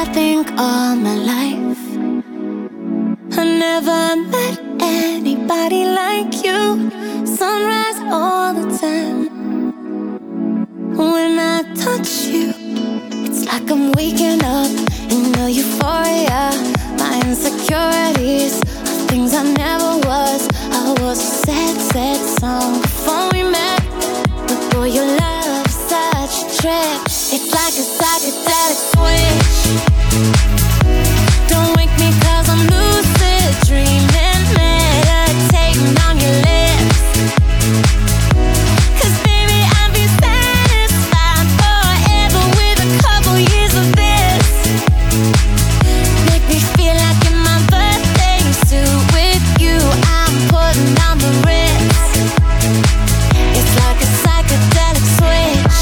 I think all my life I never met anybody like you. Sunrise all the time. When I touch you, it's like I'm waking up in a euphoria. My insecurities are things I never was. I was a sad, sad song before we met. But boy, your love is such a trip. It's like a psychedelic switch. Don't wake me 'cause I'm lucid dreaming, meditating on your lips. 'Cause baby, I'll be satisfied forever with a couple years of this. Make me feel like in my birthday suit with you, I'm putting on the Ritz. It's like a psychedelic switch.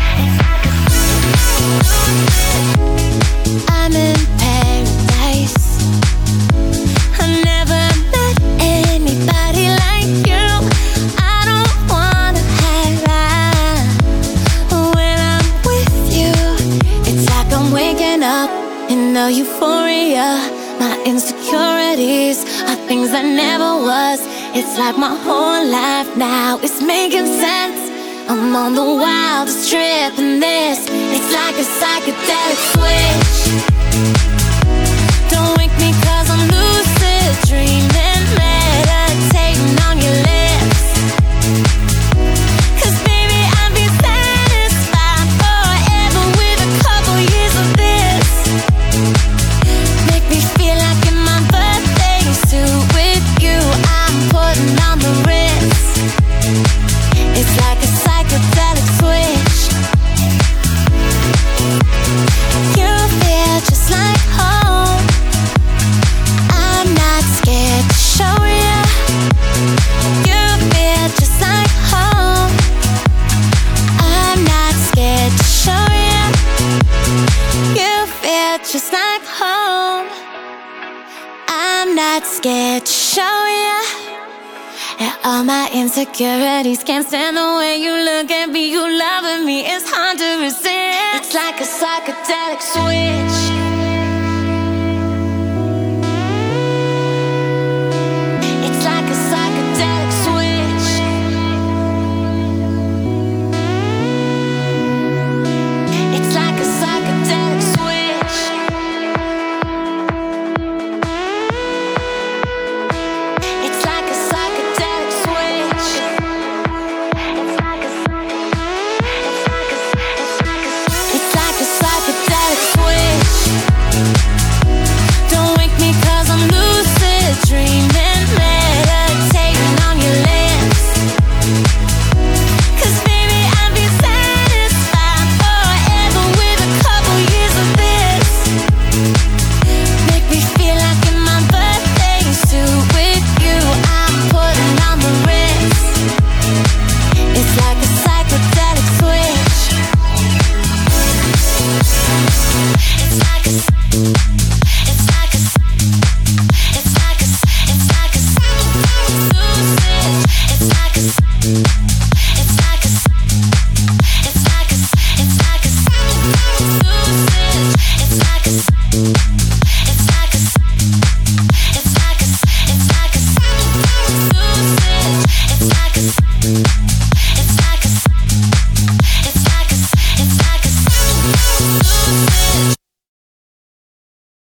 I'm in paradise. I never met anybody like you. I don't wanna hide when I'm with you. It's like I'm waking up in a euphoria. My insecurities are things I never was. It's like my whole life now is making sense. I'm on the wildest trip in this. It's like a psychedelic switch. Don't wake me 'cause I'm lucid dreaming, meditating on your lips. 'Cause baby, I'll be satisfied forever with a couple years of this. Make me feel like in my birthday suit with you, I'm putting on the Ritz. It's like a psychedelic switch. You feel just like home. I'm not scared to show you. You feel just like home. I'm not scared to show you. You feel just like home. I'm not scared to show you. And all my insecurities can't stand the way you look at me. You loving me, it's hard to resist. It's like a psychedelic switch.